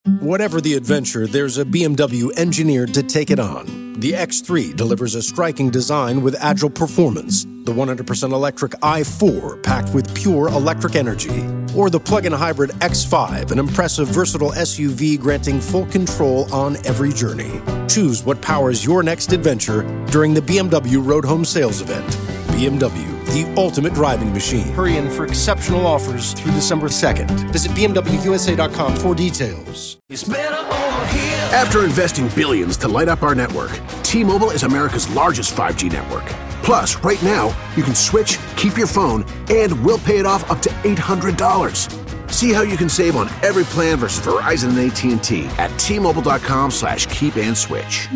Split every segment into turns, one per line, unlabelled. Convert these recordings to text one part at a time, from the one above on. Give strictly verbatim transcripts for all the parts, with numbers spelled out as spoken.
Whatever the adventure, there's a B M W engineered to take it on. The X three delivers a striking design with agile performance. The one hundred percent electric i four, packed with pure electric energy. Or the plug-in hybrid X five, an impressive, versatile S U V granting full control on every journey. Choose what powers your next adventure during the B M W Road Home Sales Event. B M W, the ultimate driving machine. Hurry in for exceptional offers through December second. Visit B M W U S A dot com for details.
It's better over here.
After investing billions to light up our network, T-Mobile is America's largest five G network. Plus, right now, you can switch, keep your phone, and we'll pay it off up to eight hundred dollars. See how you can save on every plan versus Verizon and A T and T at T-Mobile.com slash keep and switch.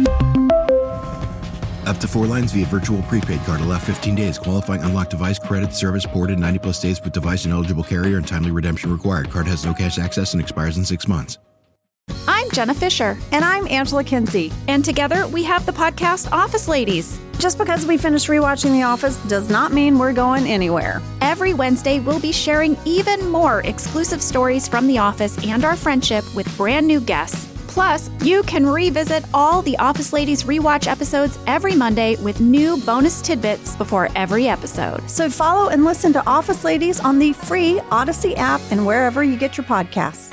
Up to four lines via virtual prepaid card. Allow fifteen days. Qualifying unlocked device credit service ported ninety plus days with device and eligible carrier and timely redemption required. Card has no cash access and expires in six months.
I'm Jenna Fisher.
And I'm Angela Kinsey.
And together we have the podcast Office Ladies.
Just because we finished rewatching The Office does not mean we're going anywhere.
Every Wednesday, we'll be sharing even more exclusive stories from The Office and our friendship with brand new guests. Plus, you can revisit all the Office Ladies rewatch episodes every Monday with new bonus tidbits before every episode.
So follow and listen to Office Ladies on the free Odyssey app and wherever you get your podcasts.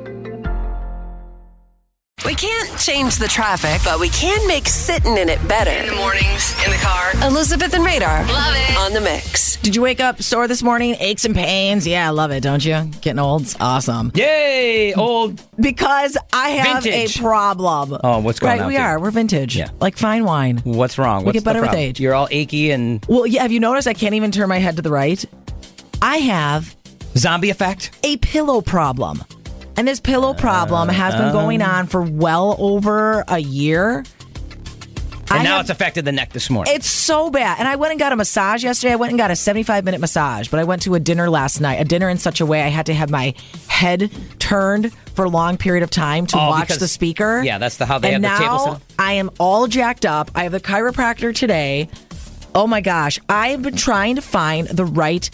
We can't change the traffic, but we can make sitting in it better.
In the mornings, in the car.
Elizabeth and Radar.
Love it.
On the mix.
Did you wake up sore this morning? Aches and pains? Yeah, I love it, don't you? Getting old? It's awesome.
Yay, old.
Because I have
Vintage.
a problem.
Oh, what's going
right,
on?
Right, we are. We're vintage.
Yeah.
Like fine wine.
What's wrong?
We
What's
get better
the
with
problem?
age.
You're all achy and...
Well, yeah, have you noticed I can't even turn my head to the right? I have...
Zombie effect?
A pillow problem. And this pillow problem has been going on for well over a year.
And
I
now
have,
it's affected the neck this morning.
It's so bad. And I went and got a massage yesterday. I went and got a seventy-five minute massage. But I went to a dinner last night. A dinner in such a way I had to have my head turned for a long period of time to
oh,
watch
because,
the speaker.
Yeah, that's the how they
and
have the table
now
set.
I am all jacked up. I have the chiropractor today. Oh my gosh. I have been trying to find the right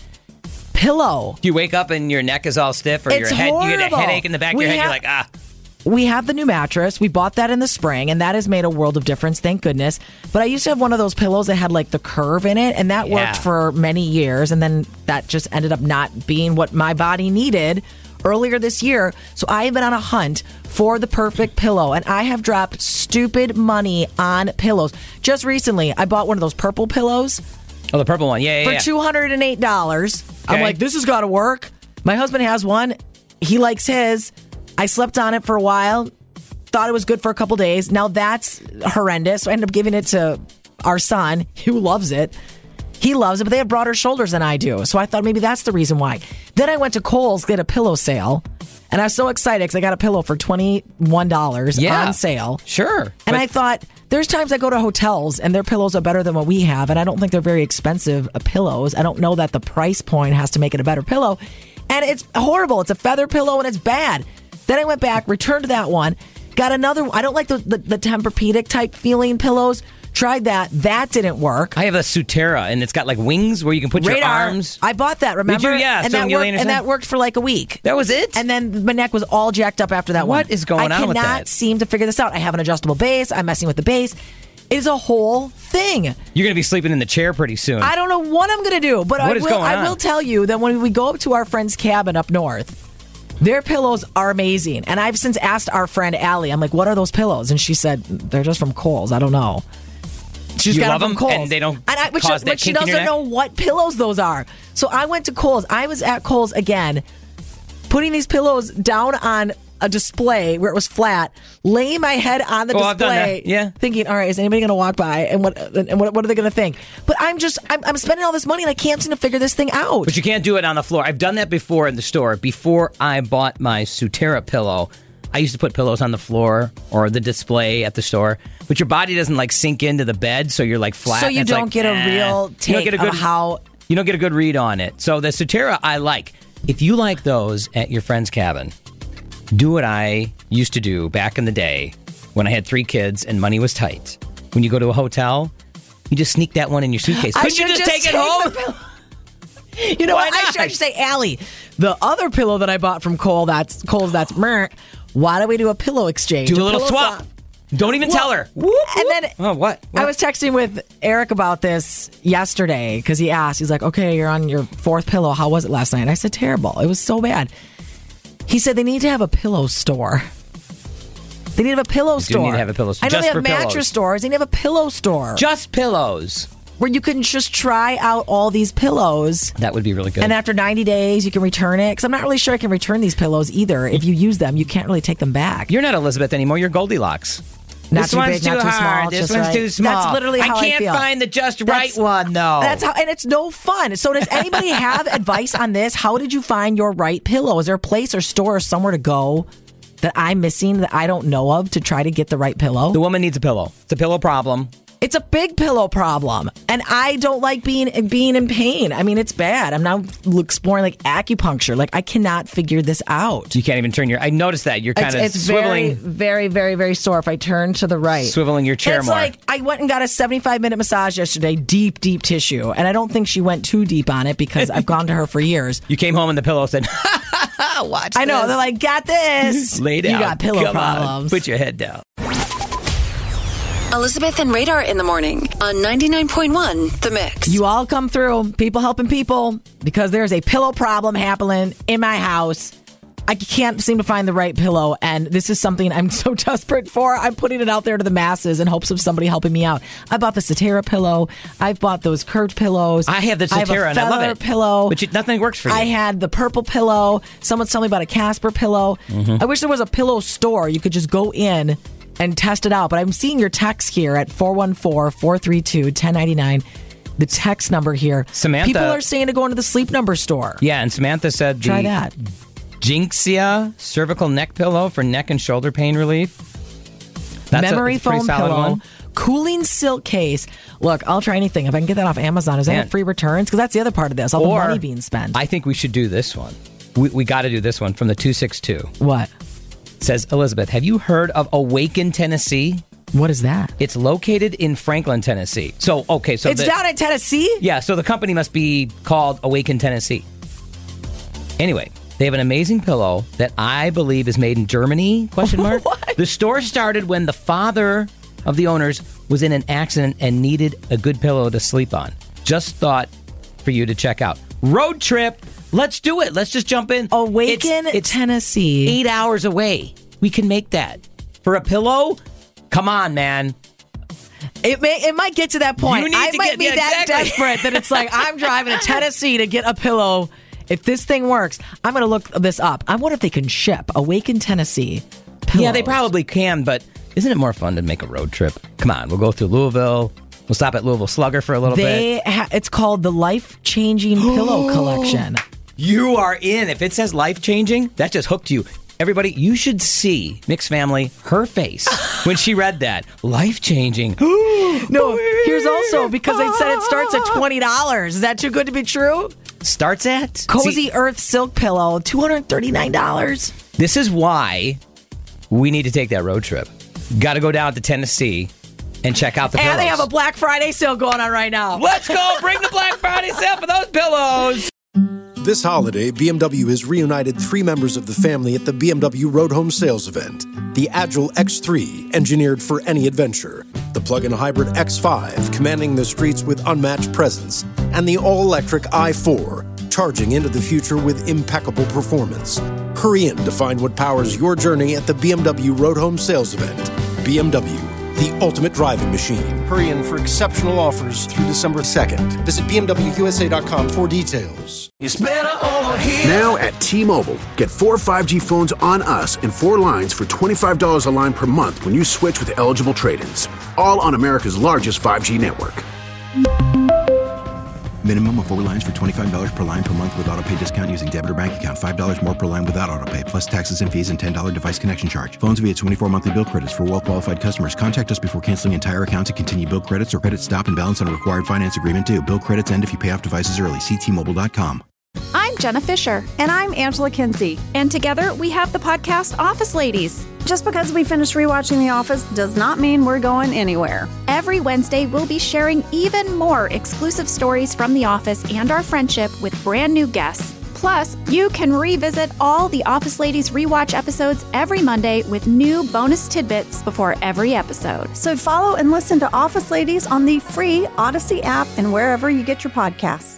pillow.
Do you wake up and your neck is all stiff, or
It's
your head?
horrible.
You get a headache in the back of
We
your head.
have-
You're like, ah.
We have the new mattress. We bought that in the spring, and that has made a world of difference, thank goodness. But I used to have one of those pillows that had like the curve in it, and that
Yeah.
worked for many years. And then that just ended up not being what my body needed earlier this year. So I have been on a hunt for the perfect pillow, and I have dropped stupid money on pillows. Just recently, I bought one of those purple pillows.
Oh, the purple one. Yeah, yeah,
For
yeah.
two hundred eight dollars. I'm
Okay.
like, this has got to work. My husband has one. He likes his. I slept on it for a while. Thought it was good for a couple days. Now that's horrendous. So I ended up giving it to our son, who loves it. He loves it, but they have broader shoulders than I do. So I thought maybe that's the reason why. Then I went to Kohl's to get a pillow sale. And I was so excited because I got a pillow for twenty-one dollars
Yeah.
on sale.
Sure.
And
but-
I thought, there's times I go to hotels and their pillows are better than what we have. And I don't think they're very expensive uh, pillows. I don't know that the price point has to make it a better pillow. And it's horrible. It's a feather pillow and it's bad. Then I went back, returned that one, got another one. I don't like the, the, the Tempur-Pedic type feeling pillows. Tried that. That didn't work.
I have a Sutera, and it's got like wings where you can put your
Radar.
arms.
I bought that, remember?
Did you? Yeah,
and
so
that,
you
worked,
lean or
and that
something?
worked for like a week.
That was it?
And then my neck was all jacked up after that one.
What is going
I
on with
cannot
that?
seem to figure this out. I have an adjustable base. I'm messing with the base. It is a whole thing.
You're going to be sleeping in the chair pretty soon.
I don't know what I'm going to do, but
What
I
is
will.
going
I
on?
will tell you that when we go up to our friend's cabin up north, their pillows are amazing. And I've since asked our friend Allie, I'm like, what are those pillows? And she said, they're just from Kohl's. I don't know. She's
You
got
love
them
them,
from Kohl's.
and they don't
and I, but
cause
she,
that
but she
kink in your
doesn't
neck?
know what pillows those are. So I went to Kohl's. I was at Kohl's again, putting these pillows down on a display where it was flat, laying my head on the
Oh, I've done
display,
that. Yeah.
thinking, all right, is anybody going to walk by, and what and what, what are they going to think? But I'm just, I'm, I'm spending all this money, and I can't seem to figure this thing out.
But you can't do it on the floor. I've done that before in the store. Before I bought my Sutera pillow, I used to put pillows on the floor or the display at the store. But your body doesn't like sink into the bed, so you're like flat.
So you
and it's
don't
like,
get a
eh.
real
You
take
don't get a good,
of how...
You don't get a good read on it. So the Sutera I like. If you like those at your friend's cabin, do what I used to do back in the day when I had three kids and money was tight. When you go to a hotel, you just sneak that one in your suitcase.
I
Couldn't you
should
just, take it home?
the pillow. You know
Why
what? I
not?
should, I should say, Allie, the other pillow that I bought from Kohl, that's Kohl's, that's meh, Why don't we do a pillow exchange?
Do a little
pillow
swap.
swap.
Don't even
Well,
tell her.
and then
oh, what? what?
I was texting with Eric about this yesterday because he asked. He's like, "Okay, you're on your fourth pillow. How was it last night?" And I said, "Terrible. It was so bad." He said they need to have a pillow store. They need to have a pillow
They do
store.
need to have a pillow store.
I know
Just
they have
for
mattress
pillows.
stores. They need to have a pillow store
Just pillows.
where you can just try out all these pillows.
That would be really good.
And after ninety days, you can return it. Because I'm not really sure I can return these pillows either. If you use them, you can't really take them back.
You're not Elizabeth anymore. You're Goldilocks.
Not
this
too
one's
big, not
too
too
hard.
small,
This
just
one's
right.
too small.
That's literally how I
I can't
feel.
find the just right
That's-
one, though.
That's how, and it's no fun. So does anybody have advice on this? How did you find your right pillow? Is there a place or store or somewhere to go that I'm missing that I don't know of to try to get the right pillow?
The woman needs a pillow. It's a pillow problem.
It's a big pillow problem, and I don't like being being in pain. I mean, it's bad. I'm now exploring like acupuncture. Like I cannot figure this out.
You can't even turn your. I noticed that you're kind
It's,
of
it's very,
swiveling,
very, very, very sore if I turn to the right.
swiveling your chair
It's
more.
like I went and got a seventy-five minute massage yesterday, deep, deep tissue, and I don't think she went too deep on it because I've gone to her for years.
You came home and the pillow said, "Watch."
I know
this.
they're like, got this.
Lay down.
You got pillow
Come on.
problems.
Put your head down.
Elizabeth and Radar in the morning on ninety-nine point one The Mix.
You all come through, people helping people, because there's a pillow problem happening in my house. I can't seem to find the right pillow, and this is something I'm so desperate for. I'm putting it out there to the masses in hopes of somebody helping me out. I bought the Cetera pillow. I've bought those curved pillows.
I have the
I have a
Cetera and I love
feather
it.
pillow.
But you, nothing works for you.
I had the purple pillow. Someone's telling me about a Casper pillow.
Mm-hmm.
I wish there was a pillow store. You could just go in and test it out. But I'm seeing your text here at four one four, four three two, one zero nine nine. The text number here.
Samantha-
People are saying to go into the Sleep Number store.
Yeah, and Samantha said
Try
the
that.
Jinxia cervical neck pillow for neck and shoulder pain relief. That's
Memory
a, it's a pretty
foam
solid
pillow.
one.
Cooling silk case. Look, I'll try anything. If I can get that off Amazon, is that
Man.
free returns? Because that's the other part of this. All
Or
the money being spent.
I think we should do this one. We, we got to do this one from the two six two.
What?
Says, Elizabeth, have you heard of Awaken, Tennessee?
What is that?
It's located in Franklin, Tennessee. So, okay, so
It's
the,
down in Tennessee?
yeah, so the company must be called Awaken, Tennessee. Anyway, they have an amazing pillow that I believe is made in Germany, question mark.
What?
The store started when the father of the owners was in an accident and needed a good pillow to sleep on. Just thought for you to check out. Road trip. Let's do it. Let's just jump in.
Awaken,
It's, it's
Tennessee.
eight hours away. We can make that. For a pillow? Come on, man.
It may it might get to that point.
You need
I
to
might
get-
be
yeah,
that
exactly.
desperate that it's like I'm driving to Tennessee to get a pillow. If this thing works, I'm going to look this up. I wonder if they can ship Awaken, Tennessee pillows.
Yeah, they probably can, but isn't it more fun to make a road trip? Come on, we'll go through Louisville. We'll stop at Louisville Slugger for a little
They
bit.
ha- it's called the Life Changing Pillow Collection.
You are in. If it says life changing, that just hooked you. Everybody, you should see Mix Family, her face when she read that. Life changing.
No, here's also because they said it starts at twenty dollars. Is that too good to be true?
Starts at
Cozy
See,
Earth Silk Pillow, two hundred thirty-nine dollars.
this is why we need to take that road trip. Got to go down to Tennessee and check out the
And
pillows.
they have a Black Friday sale going on right now.
Let's go. Bring the Black Friday sale for those pillows.
This holiday, B M W has reunited three members of the family at the B M W Road Home Sales event. The Agile X three, engineered for any adventure. The plug-in hybrid X five, commanding the streets with unmatched presence. And the all-electric i four, charging into the future with impeccable performance. Hurry in to find what powers your journey at the B M W Road Home Sales event. B M W, the ultimate driving machine. Hurry in for exceptional offers through December second. Visit B M W U S A dot com for details.
Now at T-Mobile, get four five G phones on us and four lines for twenty-five dollars a line per month when you switch with eligible trade-ins. All on America's largest five G network.
Minimum of four lines for twenty-five dollars per line per month with autopay discount using debit or bank account. five dollars more per line without autopay, plus taxes and fees and ten dollars device connection charge. Phones via twenty-four monthly bill credits for well-qualified customers. Contact us before canceling entire account to continue bill credits or credit stop and balance on a required finance agreement due. Bill credits end if you pay off devices early. See T Mobile dot com.
I'm Jenna Fisher,
And I'm Angela Kinsey.
and together we have the podcast Office Ladies.
Just because we finished rewatching The Office does not mean we're going anywhere.
Every Wednesday, we'll be sharing even more exclusive stories from The Office and our friendship with brand new guests. Plus, you can revisit all the Office Ladies rewatch episodes every Monday with new bonus tidbits before every episode.
So follow and listen to Office Ladies on the free Odyssey app and wherever you get your podcasts.